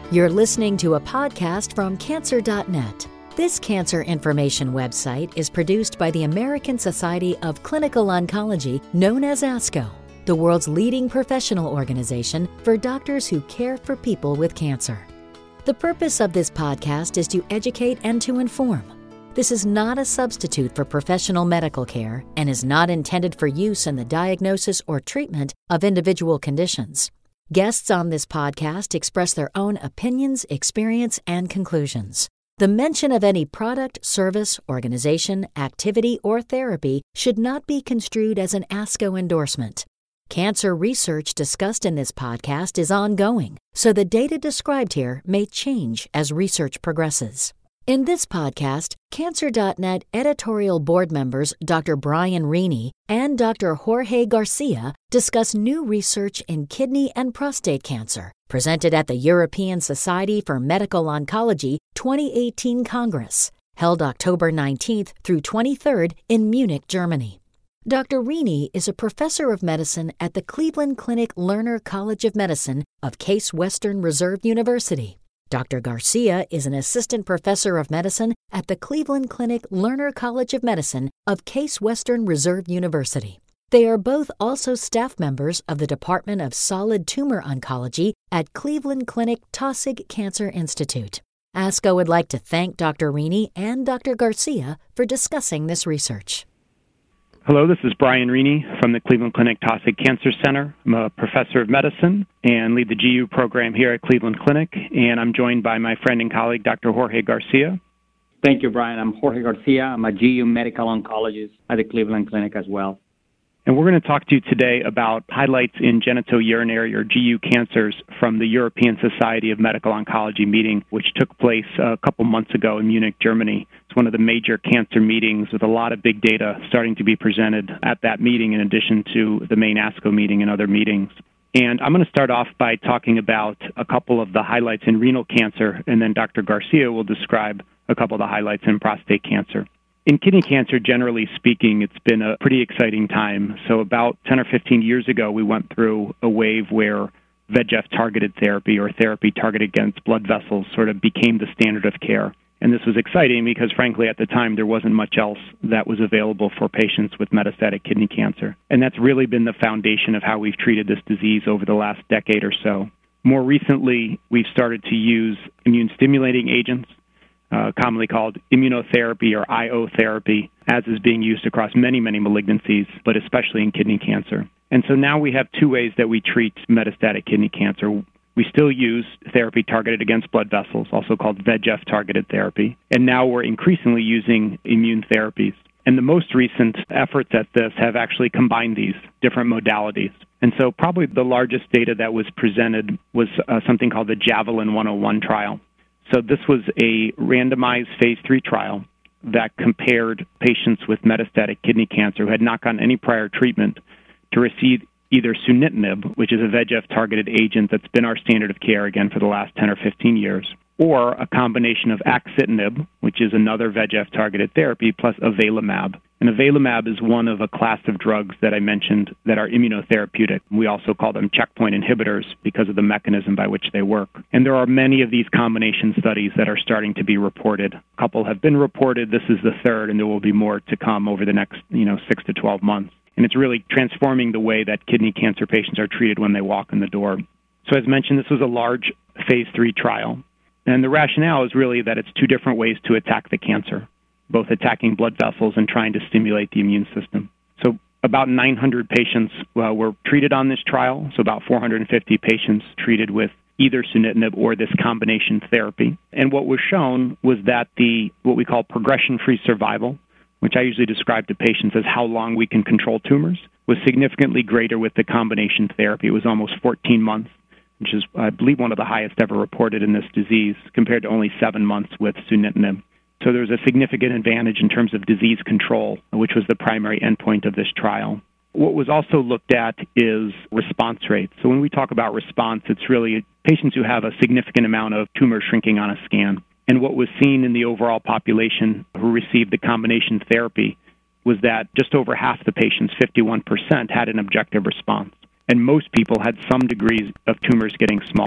You're listening to a podcast from Cancer.net. This cancer information website is produced by the American Society of Clinical Oncology, known as ASCO, the world's leading professional organization for doctors who care for people with cancer. The purpose of this podcast is to educate and to inform. This is not a substitute for professional medical care and is not intended for use in the diagnosis or treatment of individual conditions. Guests on this podcast express their own opinions, experience, and conclusions. The mention of any product, service, organization, activity, or therapy should not be construed as an ASCO endorsement. Cancer research discussed in this podcast is ongoing, so the data described here may change as research progresses. In this podcast, Cancer.net editorial board members Dr. Brian Rini and Dr. Jorge Garcia discuss new research in kidney and prostate cancer presented at the European Society for Medical Oncology 2018 Congress, held October 19th through 23rd in Munich, Germany. Dr. Rini is a professor of medicine at the Cleveland Clinic Lerner College of Medicine of Case Western Reserve University. Dr. Garcia is an assistant professor of medicine at the Cleveland Clinic Lerner College of Medicine of Case Western Reserve University. They are both also staff members of the Department of Solid Tumor Oncology at Cleveland Clinic Taussig Cancer Institute. ASCO would like to thank Dr. Rini and Dr. Garcia for discussing this research. Hello, this is Brian Rini from the Cleveland Clinic Taussig Cancer Center. I'm a professor of medicine and lead the GU program here at Cleveland Clinic, and I'm joined by my friend and colleague, Dr. Jorge Garcia. Thank you, Brian. I'm Jorge Garcia. I'm a GU medical oncologist at the Cleveland Clinic as well. And we're going to talk to you today about highlights in genitourinary or GU cancers from the European Society of Medical Oncology meeting, which took place a couple months ago in Munich, Germany. It's one of the major cancer meetings with a lot of big data starting to be presented at that meeting in addition to the main ASCO meeting and other meetings. And I'm going to start off by talking about a couple of the highlights in renal cancer, and then Dr. Garcia will describe a couple of the highlights in prostate cancer. In kidney cancer, generally speaking, it's been a pretty exciting time. So about 10 or 15 years ago, we went through a wave where VEGF-targeted therapy or therapy targeted against blood vessels sort of became the standard of care. And this was exciting because, frankly, at the time, there wasn't much else that was available for patients with metastatic kidney cancer. And that's really been the foundation of how we've treated this disease over the last decade or so. More recently, we've started to use immune-stimulating agents, commonly called immunotherapy or IO therapy, as is being used across many, many malignancies, but especially in kidney cancer. And so now we have two ways that we treat metastatic kidney cancer. We still use therapy targeted against blood vessels, also called VEGF-targeted therapy, and now we're increasingly using immune therapies. And the most recent efforts at this have actually combined these different modalities. And so probably the largest data that was presented was something called the Javelin 101 trial. So this was a randomized phase 3 trial that compared patients with metastatic kidney cancer who had not gotten any prior treatment to receive either sunitinib, which is a VEGF-targeted agent that's been our standard of care, again, for the last 10 or 15 years, or a combination of axitinib, which is another VEGF-targeted therapy, plus avelumab. And avelumab is one of a class of drugs that I mentioned that are immunotherapeutic. We also call them checkpoint inhibitors because of the mechanism by which they work. And there are many of these combination studies that are starting to be reported. A couple have been reported. This is the third, and there will be more to come over the next 6 to 12 months. And it's really transforming the way that kidney cancer patients are treated when they walk in the door. So as mentioned, this was a large phase 3 trial. And the rationale is really that it's two different ways to attack the cancer, both attacking blood vessels and trying to stimulate the immune system. So about 900 patients were treated on this trial, so about 450 patients treated with either sunitinib or this combination therapy. And what was shown was that what we call progression-free survival, which I usually describe to patients as how long we can control tumors, was significantly greater with the combination therapy. It was almost 14 months, which is, I believe, one of the highest ever reported in this disease, compared to only 7 months with sunitinib. So there's a significant advantage in terms of disease control, which was the primary endpoint of this trial. What was also looked at is response rate. So when we talk about response, it's really patients who have a significant amount of tumor shrinking on a scan. And what was seen in the overall population who received the combination therapy was that just over half the patients, 51%, had an objective response. And most people had some degrees of tumors getting smaller.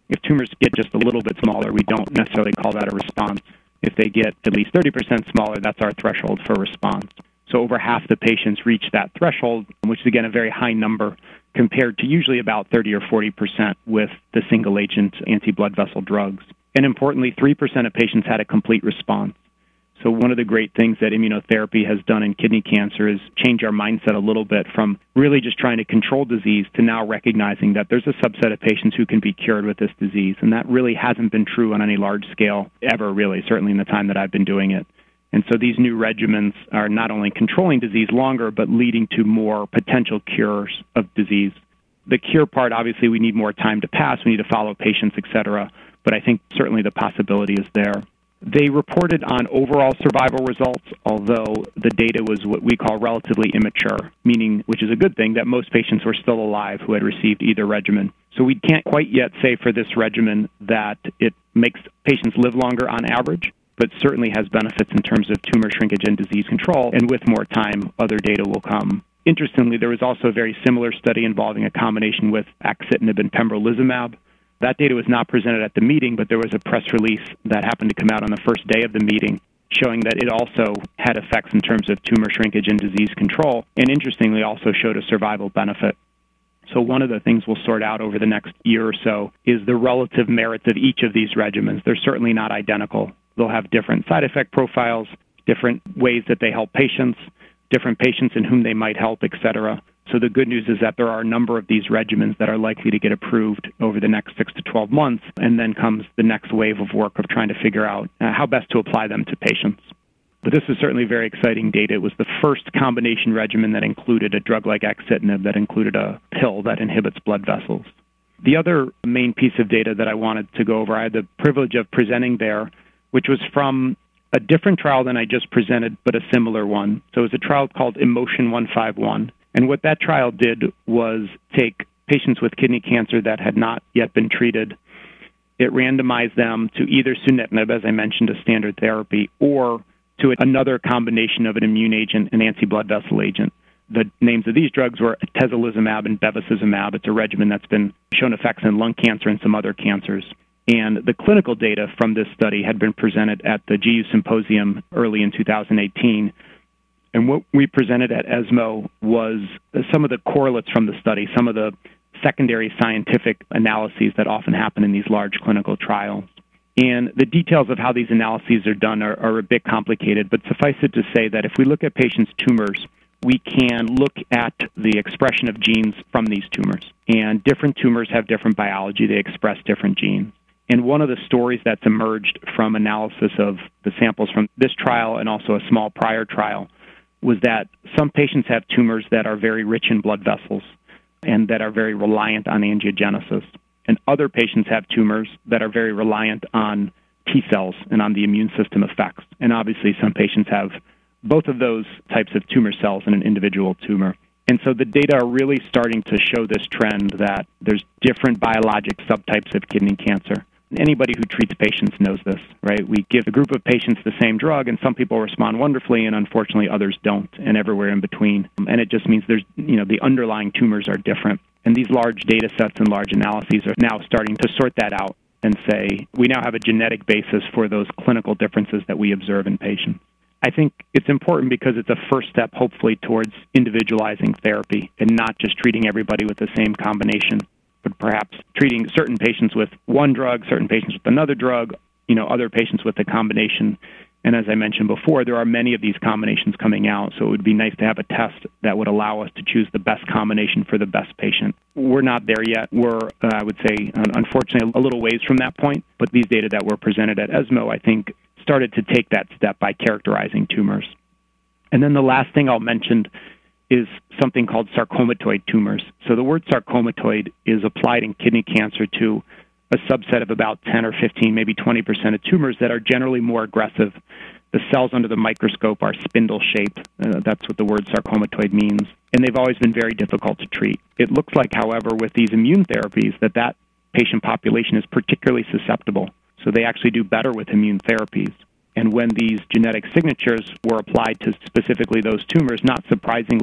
If tumors get just a little bit smaller, we don't necessarily call that a response. If they get at least 30% smaller, that's our threshold for response. So over half the patients reach that threshold, which is, again, a very high number compared to usually about 30 or 40% with the single-agent anti-blood vessel drugs. And importantly, 3% of patients had a complete response. So one of the great things that immunotherapy has done in kidney cancer is change our mindset a little bit from really just trying to control disease to now recognizing that there's a subset of patients who can be cured with this disease. And that really hasn't been true on any large scale ever, really, certainly in the time that I've been doing it. And so these new regimens are not only controlling disease longer, but leading to more potential cures of disease. The cure part, obviously, we need more time to pass. We need to follow patients, et cetera. But I think certainly the possibility is there. They reported on overall survival results, although the data was what we call relatively immature, meaning, which is a good thing, that most patients were still alive who had received either regimen. So we can't quite yet say for this regimen that it makes patients live longer on average, but certainly has benefits in terms of tumor shrinkage and disease control, and with more time, other data will come. Interestingly, there was also a very similar study involving a combination with axitinib and pembrolizumab. That data was not presented at the meeting, but there was a press release that happened to come out on the first day of the meeting showing that it also had effects in terms of tumor shrinkage and disease control, and interestingly also showed a survival benefit. So one of the things we'll sort out over the next year or so is the relative merits of each of these regimens. They're certainly not identical. They'll have different side effect profiles, different ways that they help patients, different patients in whom they might help, et cetera. So the good news is that there are a number of these regimens that are likely to get approved over the next 6 to 12 months, and then comes the next wave of work of trying to figure out how best to apply them to patients. But this is certainly very exciting data. It was the first combination regimen that included a drug like axitinib, that included a pill that inhibits blood vessels. The other main piece of data that I wanted to go over, I had the privilege of presenting there, which was from a different trial than I just presented, but a similar one. So it was a trial called Emotion 151. And what that trial did was take patients with kidney cancer that had not yet been treated. It randomized them to either sunitinib, as I mentioned, a standard therapy, or to another combination of an immune agent and anti-blood vessel agent. The names of these drugs were atezolizumab and bevacizumab. It's a regimen that's been shown effects in lung cancer and some other cancers. And the clinical data from this study had been presented at the GU Symposium early in 2018. And what we presented at ESMO was some of the correlates from the study, some of the secondary scientific analyses that often happen in these large clinical trials. And the details of how these analyses are done are a bit complicated, but suffice it to say that if we look at patients' tumors, we can look at the expression of genes from these tumors. And different tumors have different biology. They express different genes. And one of the stories that's emerged from analysis of the samples from this trial and also a small prior trial was that some patients have tumors that are very rich in blood vessels and that are very reliant on angiogenesis. And other patients have tumors that are very reliant on T cells and on the immune system effects. And obviously some patients have both of those types of tumor cells in an individual tumor. And so the data are really starting to show this trend that there's different biologic subtypes of kidney cancer. Anybody who treats patients knows this, right? We give a group of patients the same drug, and some people respond wonderfully, and unfortunately others don't, and everywhere in between. And it just means there's, the underlying tumors are different. And these large data sets and large analyses are now starting to sort that out and say, we now have a genetic basis for those clinical differences that we observe in patients. I think it's important because it's a first step, hopefully, towards individualizing therapy and not just treating everybody with the same combination, but perhaps treating certain patients with one drug, certain patients with another drug, other patients with a combination. And as I mentioned before, there are many of these combinations coming out, so it would be nice to have a test that would allow us to choose the best combination for the best patient. We're not there yet. We're, I would say, unfortunately, a little ways from that point, but these data that were presented at ESMO, I think, started to take that step by characterizing tumors. And then the last thing I'll mention is something called sarcomatoid tumors. So the word sarcomatoid is applied in kidney cancer to a subset of about 10 or 15, maybe 20% of tumors that are generally more aggressive. The cells under the microscope are spindle-shaped. That's what the word sarcomatoid means. And they've always been very difficult to treat. It looks like, however, with these immune therapies, that patient population is particularly susceptible. So they actually do better with immune therapies. And when these genetic signatures were applied to specifically those tumors, not surprisingly,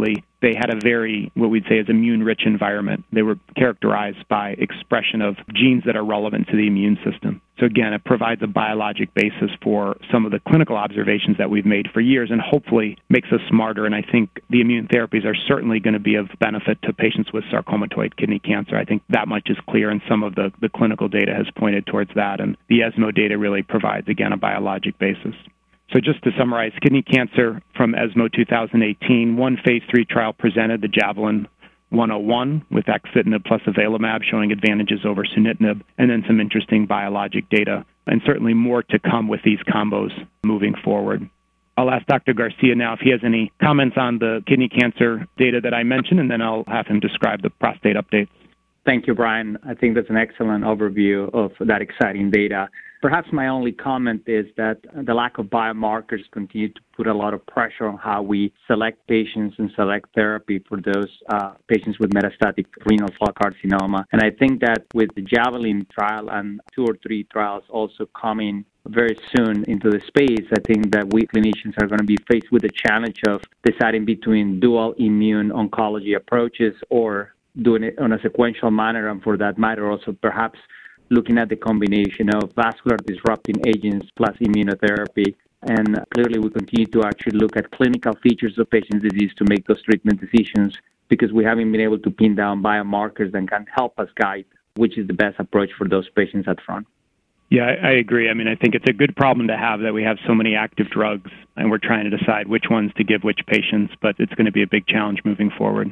they had a very, what we'd say is immune-rich environment. They were characterized by expression of genes that are relevant to the immune system. So again, it provides a biologic basis for some of the clinical observations that we've made for years and hopefully makes us smarter. And I think the immune therapies are certainly going to be of benefit to patients with sarcomatoid kidney cancer. I think that much is clear, and some of the clinical data has pointed towards that. And the ESMO data really provides, again, a biologic basis. So just to summarize, kidney cancer from ESMO 2018, one phase 3 trial presented, the Javelin 101 with axitinib plus avelumab showing advantages over sunitinib, and then some interesting biologic data, and certainly more to come with these combos moving forward. I'll ask Dr. Garcia now if he has any comments on the kidney cancer data that I mentioned, and then I'll have him describe the prostate updates. Thank you, Brian. I think that's an excellent overview of that exciting data. Perhaps my only comment is that the lack of biomarkers continue to put a lot of pressure on how we select patients and select therapy for those patients with metastatic renal cell carcinoma. And I think that with the Javelin trial and 2 or 3 trials also coming very soon into the space, I think that we clinicians are going to be faced with the challenge of deciding between dual immune oncology approaches or doing it on a sequential manner, and for that matter also perhaps looking at the combination of vascular disrupting agents plus immunotherapy. And clearly we continue to actually look at clinical features of patients' disease to make those treatment decisions, because we haven't been able to pin down biomarkers that can help us guide which is the best approach for those patients up front. Yeah, I agree. I mean, I think it's a good problem to have that we have so many active drugs and we're trying to decide which ones to give which patients, but it's going to be a big challenge moving forward.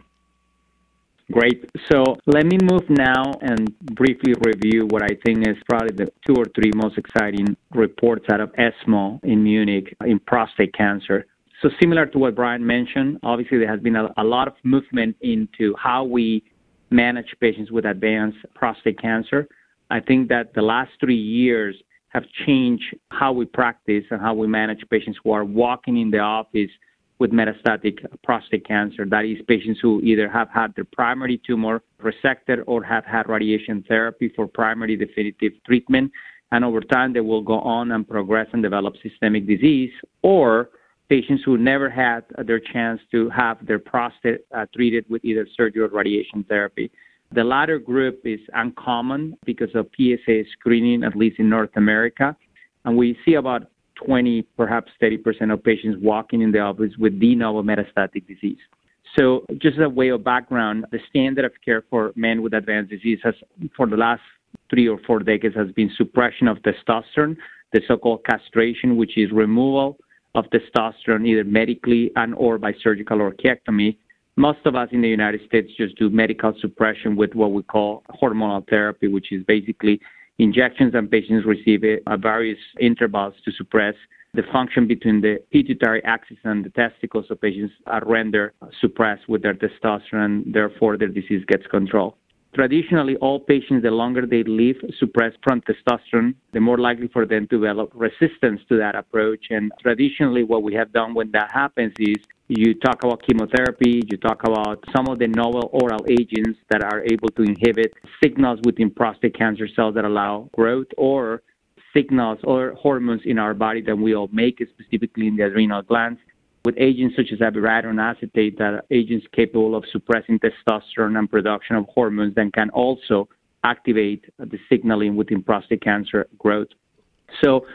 Great. So let me move now and briefly review what I think is probably the 2 or 3 most exciting reports out of ESMO in Munich in prostate cancer. So similar to what Brian mentioned, obviously there has been a lot of movement into how we manage patients with advanced prostate cancer. I think that the last 3 years have changed how we practice and how we manage patients who are walking in the office with metastatic prostate cancer. That is, patients who either have had their primary tumor resected or have had radiation therapy for primary definitive treatment, and over time they will go on and progress and develop systemic disease, or patients who never had their chance to have their prostate treated with either surgery or radiation therapy. The latter group is uncommon because of PSA screening, at least in North America, and we see about 20, perhaps 30% of patients walking in the office with de novo metastatic disease. So just as a way of background, the standard of care for men with advanced disease has, for the last 3 or 4 decades, has been suppression of testosterone, the so-called castration, which is removal of testosterone either medically and or by surgical orchiectomy. Most of us in the United States just do medical suppression with what we call hormonal therapy, which is basically injections, and patients receive it at various intervals to suppress the function between the pituitary axis and the testicles, so patients are rendered suppressed with their testosterone, therefore their disease gets controlled. Traditionally, all patients, the longer they live suppressed from testosterone, the more likely for them to develop resistance to that approach. And traditionally, what we have done when that happens is you talk about chemotherapy, you talk about some of the novel oral agents that are able to inhibit signals within prostate cancer cells that allow growth, or signals or hormones in our body that we all make, specifically in the adrenal glands, with agents such as abiraterone acetate, that are agents capable of suppressing testosterone and production of hormones that can also activate the signaling within prostate cancer growth. So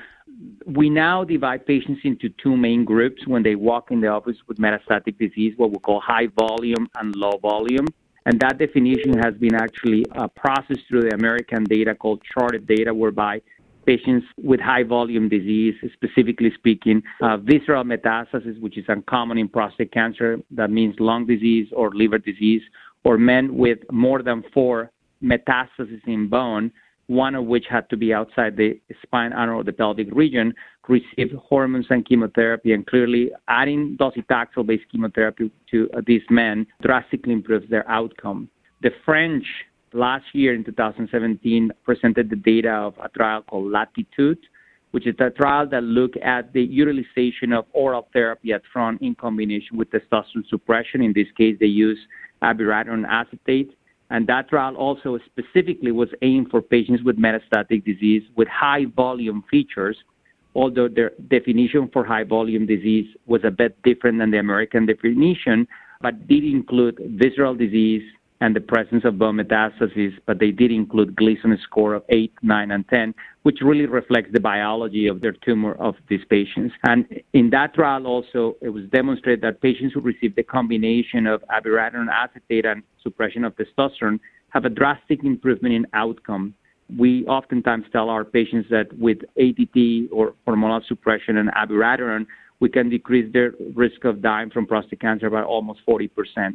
we now divide patients into 2 main groups when they walk in the office with metastatic disease, what we call high volume and low volume. And that definition has been actually processed through the American data called Charted data, whereby patients with high volume disease, specifically speaking, visceral metastasis, which is uncommon in prostate cancer, that means lung disease or liver disease, or men with more than 4 metastases in bone, one of which had to be outside the spine or the pelvic region, received hormones and chemotherapy. And clearly adding docetaxel-based chemotherapy to these men drastically improves their outcome. The French last year in 2017 presented the data of a trial called Latitude, which is a trial that looked at the utilization of oral therapy at front in combination with testosterone suppression. In this case, they used abiraterone acetate. And that trial also specifically was aimed for patients with metastatic disease with high volume features, although their definition for high volume disease was a bit different than the American definition. but did include visceral disease and the presence of bone metastases, but they did include Gleason score of 8, 9, and 10, which really reflects the biology of their tumor of these patients. And in that trial also, it was demonstrated that patients who received the combination of abiraterone acetate and suppression of testosterone have a drastic improvement in outcome. We oftentimes tell our patients that with ADT or hormonal suppression and abiraterone, we can decrease their risk of dying from prostate cancer by almost 40%.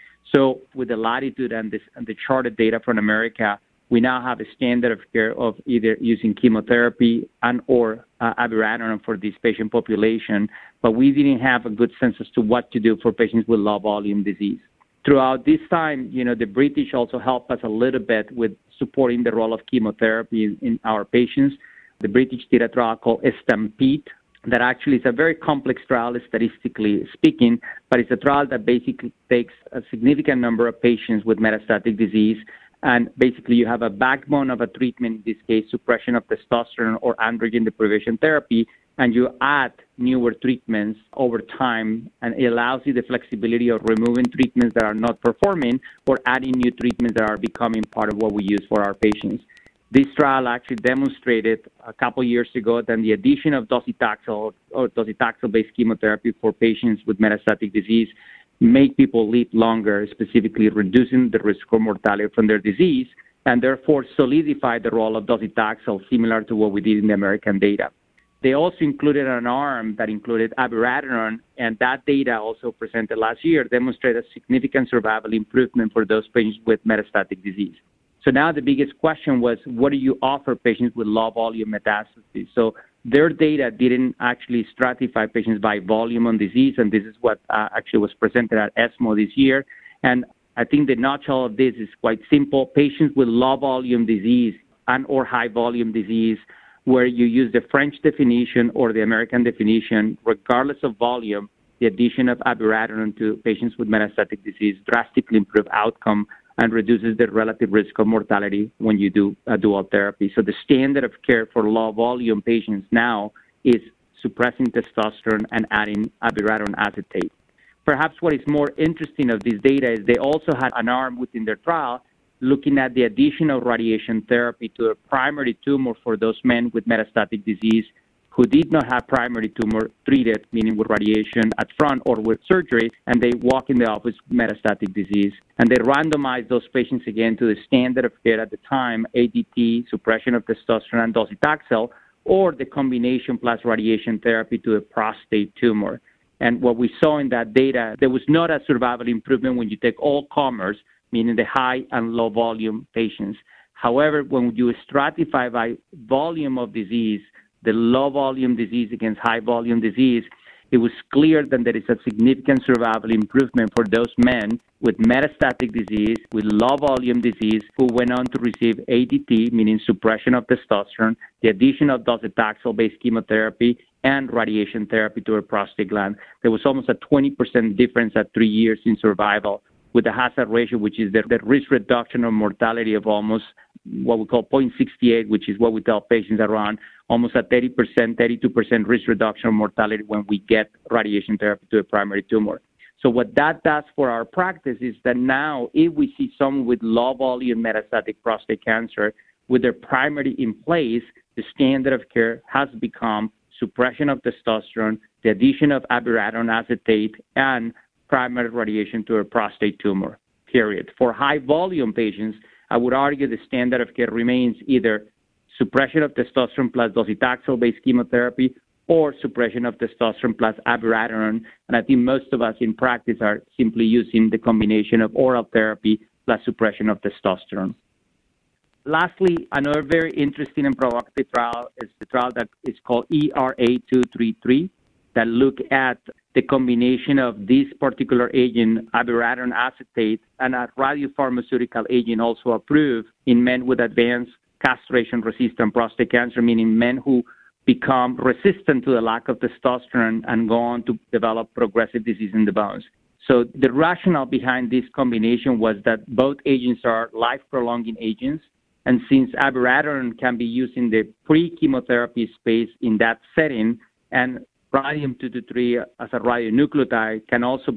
So with the latitude and the charted data from America, we now have a standard of care of either using chemotherapy and or abiraterone for this patient population, but we didn't have a good sense as to what to do for patients with low-volume disease. Throughout this time, the British also helped us a little bit with supporting the role of chemotherapy in our patients. The British did a trial called Stampede, that actually is a very complex trial statistically speaking, but it's a trial that basically takes a significant number of patients with metastatic disease, and basically you have a backbone of a treatment, in this case suppression of testosterone or androgen deprivation therapy, and you add newer treatments over time, and it allows you the flexibility of removing treatments that are not performing or adding new treatments that are becoming part of what we use for our patients. This trial actually demonstrated a couple years ago that the addition of docetaxel or docetaxel-based chemotherapy for patients with metastatic disease make people live longer, specifically reducing the risk of mortality from their disease, and therefore solidify the role of docetaxel, similar to what we did in the American data. They also included an arm that included abiraterone, and that data also presented last year demonstrated a significant survival improvement for those patients with metastatic disease. So now the biggest question was, what do you offer patients with low volume metastases? So their data didn't actually stratify patients by volume on disease, and this is what actually was presented at ESMO this year. And I think the nutshell of this is quite simple. Patients with low volume disease and or high volume disease, where you use the French definition or the American definition, regardless of volume, the addition of abiraterone to patients with metastatic disease drastically improve outcome and reduces the relative risk of mortality when you do a dual therapy. So the standard of care for low-volume patients now is suppressing testosterone and adding abiraterone acetate. Perhaps what is more interesting of this data is they also had an arm within their trial looking at the addition of radiation therapy to a primary tumor for those men with metastatic disease who did not have primary tumor treated, meaning with radiation at front or with surgery, and they walk in the office with metastatic disease. And they randomized those patients again to the standard of care at the time, ADT, suppression of testosterone and docetaxel, or the combination plus radiation therapy to a prostate tumor. And what we saw in that data, there was not a survival improvement when you take all comers, meaning the high and low volume patients. However, when you stratify by volume of disease, the low volume disease against high volume disease, it was clear that there is a significant survival improvement for those men with metastatic disease, with low volume disease, who went on to receive ADT, meaning suppression of testosterone, the addition of docetaxel-based chemotherapy, and radiation therapy to a prostate gland. There was almost a 20% difference at 3 years in survival, with a hazard ratio, which is the risk reduction of mortality of almost what we call 0.68, which is what we tell patients around almost a 30%, 32% risk reduction of mortality when we get radiation therapy to a primary tumor. So what that does for our practice is that now if we see someone with low volume metastatic prostate cancer with their primary in place, the standard of care has become suppression of testosterone, the addition of abiraterone acetate, and primary radiation to a prostate tumor, period. For high volume patients, I would argue the standard of care remains either suppression of testosterone plus docetaxel-based chemotherapy or suppression of testosterone plus abiraterone. And I think most of us in practice are simply using the combination of oral therapy plus suppression of testosterone. Lastly, another very interesting and provocative trial is the trial that is called ERA-233 that look at the combination of this particular agent, abiraterone acetate, and a radiopharmaceutical agent also approved in men with advanced castration-resistant prostate cancer, meaning men who become resistant to the lack of testosterone and go on to develop progressive disease in the bones. So the rationale behind this combination was that both agents are life-prolonging agents, and since abiraterone can be used in the pre-chemotherapy space in that setting, and radium-223 as a radionuclide can also be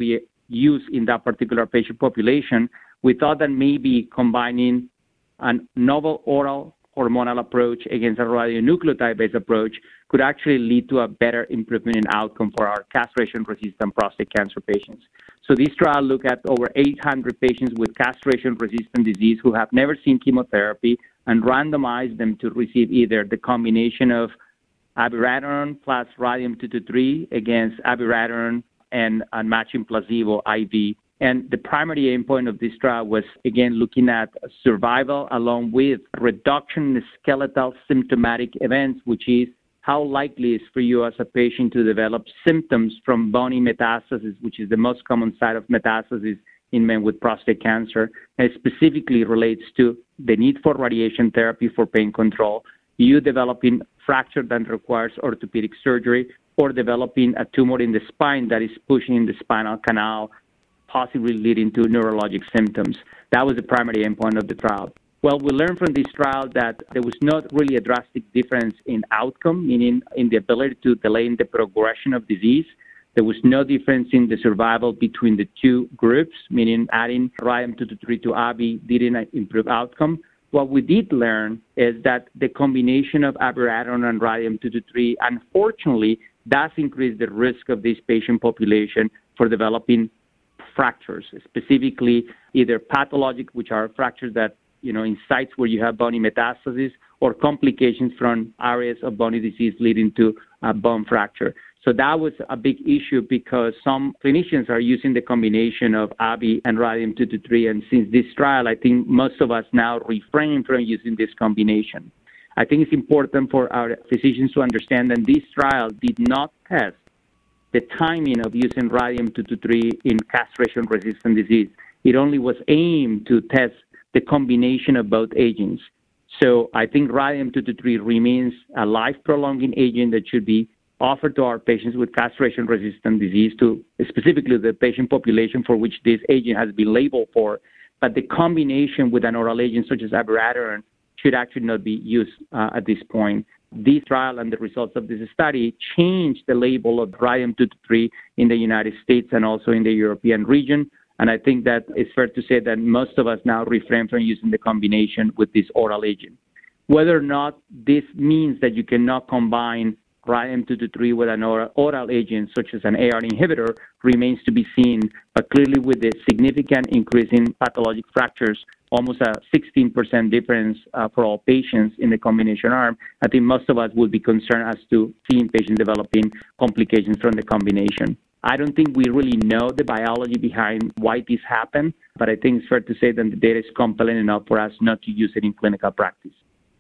use in that particular patient population, we thought that maybe combining a novel oral hormonal approach against a radionuclide-based approach could actually lead to a better improvement in outcome for our castration-resistant prostate cancer patients. So this trial looked at over 800 patients with castration-resistant disease who have never seen chemotherapy and randomized them to receive either the combination of abiraterone plus radium-223 against abiraterone and matching placebo IV. And the primary endpoint of this trial was, again, looking at survival along with reduction in skeletal symptomatic events, which is how likely it is for you as a patient to develop symptoms from bony metastasis, which is the most common site of metastasis in men with prostate cancer. And it specifically relates to the need for radiation therapy for pain control, you developing fracture that requires orthopedic surgery, or developing a tumor in the spine that is pushing in the spinal canal, possibly leading to neurologic symptoms. That was the primary endpoint of the trial. Well, we learned from this trial that there was not really a drastic difference in outcome, meaning in the ability to delay the progression of disease. There was no difference in the survival between the two groups, meaning adding radium-223 to ABI didn't improve outcome. What we did learn is that the combination of abiraterone and radium-223, unfortunately, does increase the risk of this patient population for developing fractures, specifically either pathologic, which are fractures that, in sites where you have bony metastasis, or complications from areas of bony disease leading to a bone fracture. So that was a big issue because some clinicians are using the combination of ABI and radium-223, and since this trial, I think most of us now refrain from using this combination. I think it's important for our physicians to understand that this trial did not test the timing of using radium-223 in castration-resistant disease. It only was aimed to test the combination of both agents. So I think radium-223 remains a life-prolonging agent that should be offered to our patients with castration-resistant disease, to specifically the patient population for which this agent has been labeled for. But the combination with an oral agent such as abiraterone should actually not be used at this point. This trial and the results of this study changed the label of radium-223 in the United States and also in the European region. And I think that it's fair to say that most of us now refrain from using the combination with this oral agent. Whether or not this means that you cannot combine radium-223 with an oral agent such as an AR inhibitor remains to be seen. But clearly with the significant increase in pathologic fractures, almost a 16% difference for all patients in the combination arm, I think most of us would be concerned as to seeing patients developing complications from the combination. I don't think we really know the biology behind why this happened, but I think it's fair to say that the data is compelling enough for us not to use it in clinical practice.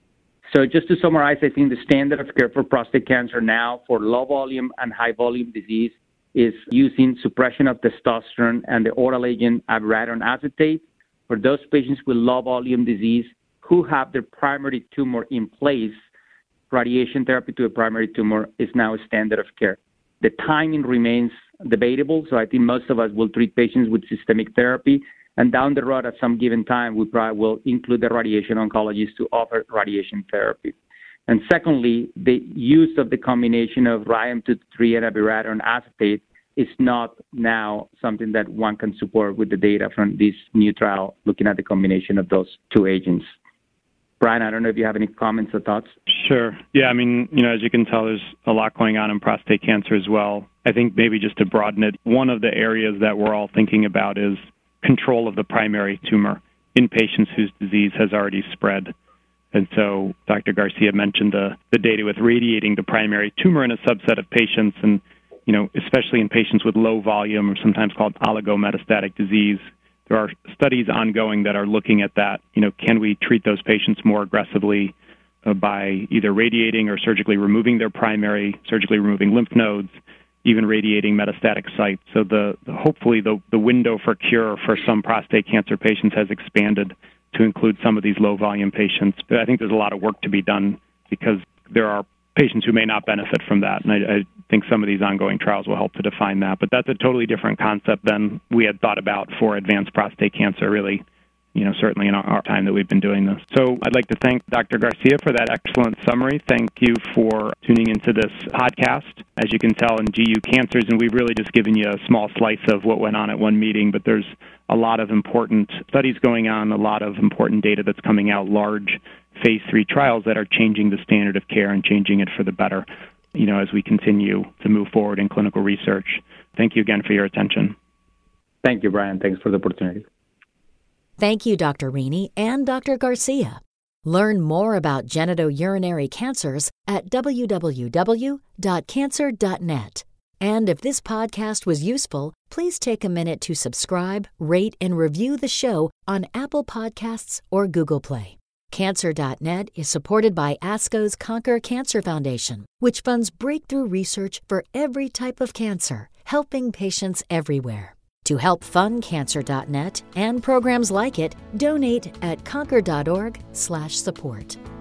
So just to summarize, I think the standard of care for prostate cancer now for low volume and high volume disease is using suppression of testosterone and the oral agent abiraterone acetate. For those patients with low volume disease who have their primary tumor in place, radiation therapy to a primary tumor is now a standard of care. The timing remains debatable, so I think most of us will treat patients with systemic therapy, and down the road at some given time, we probably will include the radiation oncologist to offer radiation therapy. And secondly, the use of the combination of radium-223 and abiraterone acetate is not now something that one can support with the data from this new trial looking at the combination of those two agents. Brian, I don't know if you have any comments or thoughts. Sure. Yeah, as you can tell, there's a lot going on in prostate cancer as well. I think maybe just to broaden it, one of the areas that we're all thinking about is control of the primary tumor in patients whose disease has already spread. And so Dr. Garcia mentioned the data with radiating the primary tumor in a subset of patients, and especially in patients with low volume or sometimes called oligometastatic disease. There are studies ongoing that are looking at that. Can we treat those patients more aggressively by either radiating or surgically removing their primary, surgically removing lymph nodes, even radiating metastatic sites. So hopefully the window for cure for some prostate cancer patients has expanded to include some of these low-volume patients. But I think there's a lot of work to be done because there are patients who may not benefit from that. And I think some of these ongoing trials will help to define that. But that's a totally different concept than we had thought about for advanced prostate cancer, really certainly in our time that we've been doing this. So I'd like to thank Dr. Garcia for that excellent summary. Thank you for tuning into this podcast. As you can tell in GU Cancers, and we've really just given you a small slice of what went on at one meeting, but there's a lot of important studies going on, a lot of important data that's coming out, large phase 3 trials that are changing the standard of care and changing it for the better, as we continue to move forward in clinical research. Thank you again for your attention. Thank you, Brian. Thanks for the opportunity. Thank you, Dr. Rini and Dr. Garcia. Learn more about genitourinary cancers at www.cancer.net. And if this podcast was useful, please take a minute to subscribe, rate, and review the show on Apple Podcasts or Google Play. Cancer.net is supported by ASCO's Conquer Cancer Foundation, which funds breakthrough research for every type of cancer, helping patients everywhere. To help fund Cancer.net and programs like it, donate at conquer.org/support.